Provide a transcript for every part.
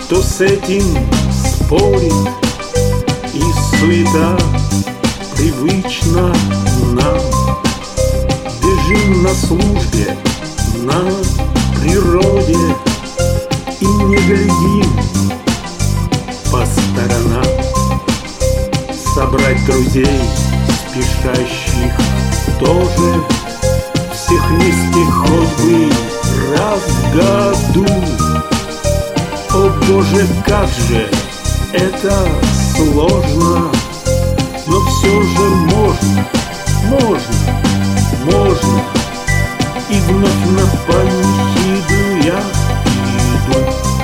кто с этим спорит, и суета привычна нам. Бежим на службе, на природе, и не глядим по сторонам. Собрать друзей, спешащих тоже, всех вместе хоть бы раз в году. О Боже, как же это сложно, но все же можно, и вновь на панихиду я иду.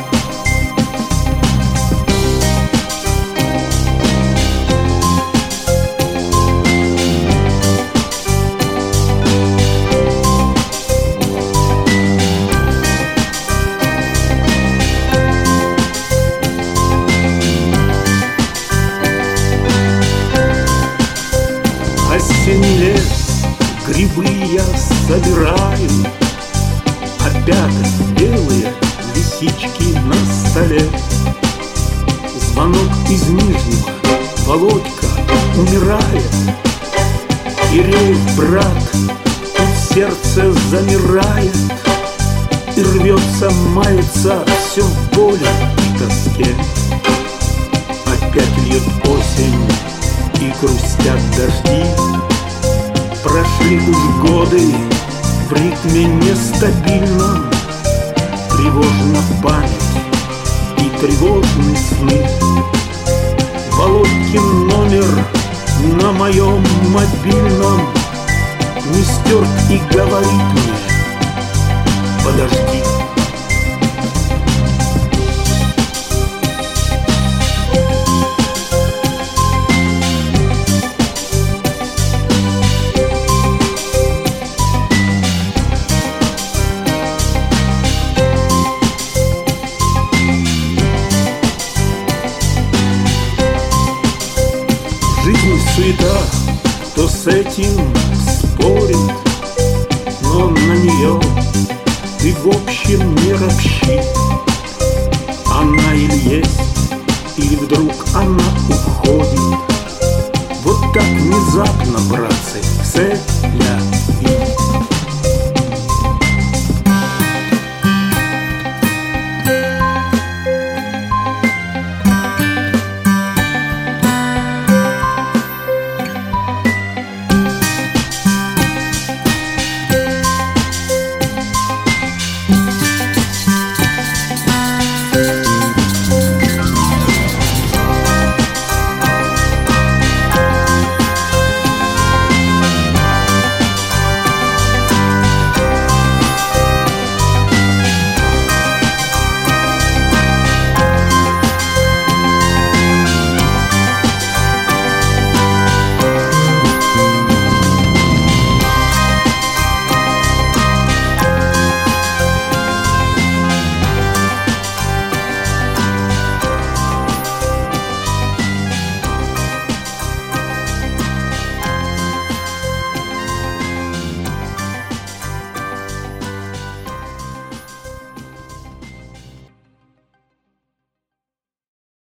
Осенний лес, грибы я собираю, опята белые лисички на столе. Звонок из Нижнего, Володька умирает, Киреев брат, тут сердце замирает, и рвется, мается все в боли и тоске. Опять льет осень, и грустят дожди. Прошли уж годы в ритме нестабильном, тревожна память и тревожны сны. Володькин номер на моем мобильном не стерт и говорит мне: подожди. Жизнь суета, кто с этим спорит, но на нее ты в общем не ропщи.